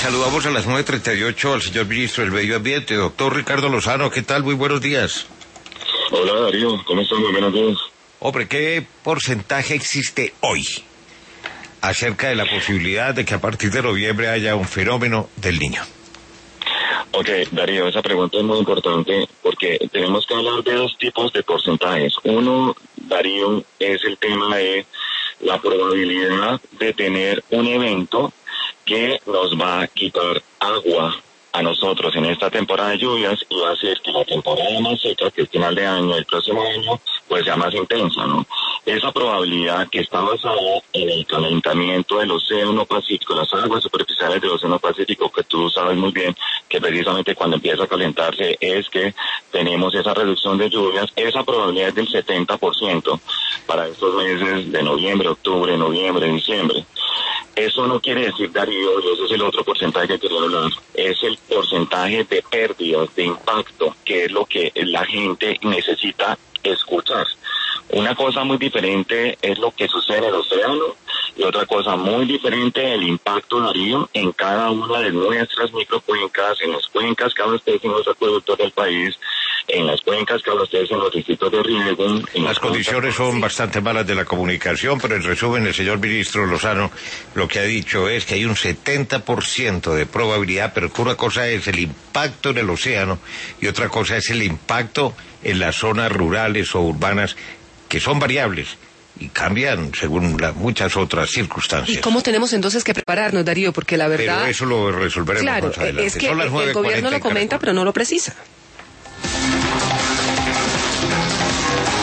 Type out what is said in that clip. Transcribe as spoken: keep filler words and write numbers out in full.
saludamos a las nueve treinta y ocho al señor ministro del Medio Ambiente, doctor Ricardo Lozano. ¿Qué tal? Muy buenos días. Hola Darío, ¿cómo estás? Muy buenos días. Hombre, ¿qué porcentaje existe hoy acerca de la posibilidad de que a partir de noviembre haya un fenómeno del Niño? Ok, Darío, esa pregunta es muy importante porque tenemos que hablar de dos tipos de porcentajes. Uno, Darío, es el tema de la probabilidad de tener un evento que nos va a quitar agua a nosotros en esta temporada de lluvias y va a hacer que la temporada más seca, que es final de año, el próximo año, pues sea más intensa, ¿no? Esa probabilidad que está basada en el calentamiento del océano Pacífico, las aguas superficiales del océano Pacífico, que tú sabes muy bien que precisamente cuando empieza a calentarse es que tenemos esa reducción de lluvias, esa probabilidad es del setenta por ciento para estos meses de noviembre, octubre, noviembre, diciembre. Eso no quiere decir, Darío, y ese es el otro porcentaje que quería hablar, es el porcentaje de pérdidas, de impacto, que es lo que la gente necesita escuchar. Una cosa muy diferente es lo que sucede en el océano y otra cosa muy diferente el impacto, Darío, en cada una de nuestras microcuencas, en las cuencas que abastecen los acueductos del país, en las cuencas que abastecen los distritos de riego. Las condiciones son bastante malas de la comunicación, pero en resumen el señor ministro Lozano lo que ha dicho es que hay un setenta por ciento de probabilidad, pero que una cosa es el impacto en el océano y otra cosa es el impacto en las zonas rurales o urbanas, que son variables y cambian según la, muchas otras circunstancias. ¿Y cómo tenemos entonces que prepararnos, Darío? Porque la verdad... Pero eso lo resolveremos claro, más adelante. es que el gobierno lo comenta, pero no lo precisa.